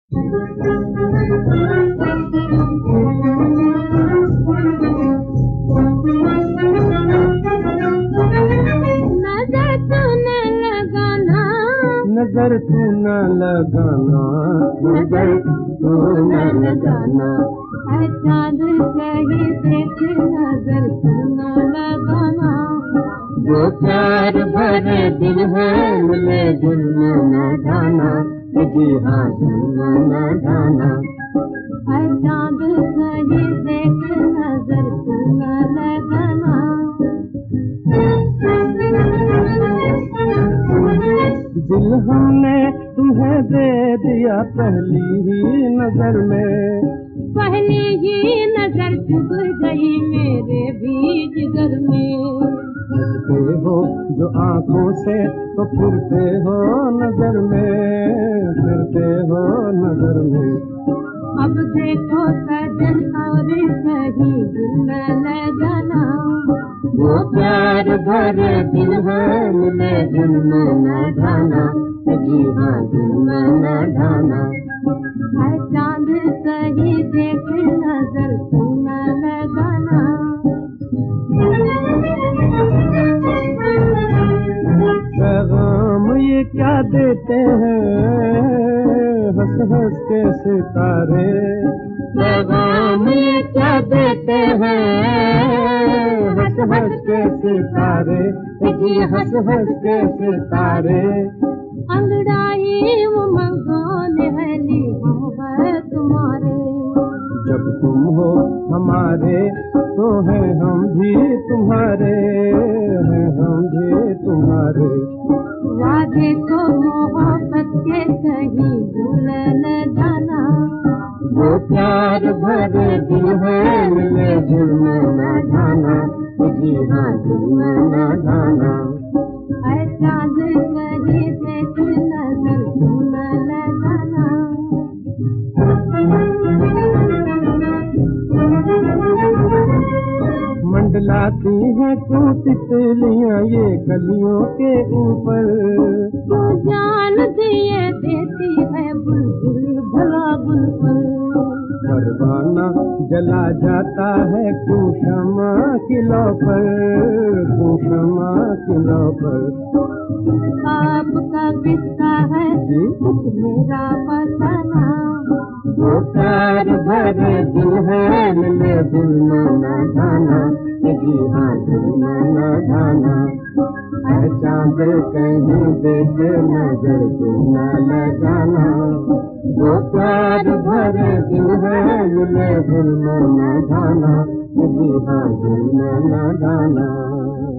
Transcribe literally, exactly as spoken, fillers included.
नजर तू न लगाना, नजर तू न लगाना, चाँद कहीं देख नजर तू न लगाना। वो प्यार भरे दिल है मिले जुल्म न जाना, जी हाँ जुल्म न जाना। चाँद कहीं देख नजर तू न लगाना। दिल हमने तुम्हें दे दिया पहली ही नजर में, पहली ही नजर चुभ गई मेरे भी जिगर में। फिरते हो जो आँखों से तो फिरते हो नजर में, फिरते हो नजर में। अब देखो सजन और कहीं दिल न लगाना। वो प्यार भरे दिल है मिले जुल्म न जाना, जी हाँ जुल्म न जाना। चाँद कहीं देख नजर तू न लगाना। पैगाम ये क्या देते हैं हंस हंस के सितारे, पैगाम ये क्या देते हैं हंस हंस के सितारे, जी हंस हंस के सितारे। अंगड़ाई उमंगों ने हली हम है तुम्हारे, जब तुम हो हमारे तो है हम भी तुम्हारे, हैं हम भी तुम्हारे। वादे को मोहब्बत के कहीं भूल न जाना। वो प्यार भरे दिल है मिले जुल्म न जाना, जी हाँ जुल्म न जाना। चाँद कहीं देख नजर तू न लगाना। मंडलाती हैं क्यों तितलियां ये कलियों के ऊपर, तू जान दिए देती है बुलबुल भला बुलबुल। परवाना जला जाता है क्यों शमा किलो पर, क्यों शमा किलो पर। आपका किस्सा है कुछ मेरा बताना। वो प्यार भरे दिल है मिले जुल्म न जाना, जी हाँ जुल्म न जाना। चाँद कहीं देख नजर तू न लगाना। वो प्यार भरे दिल है मिले जुल्म न जाना, जी हाँ जुल्म न जाना।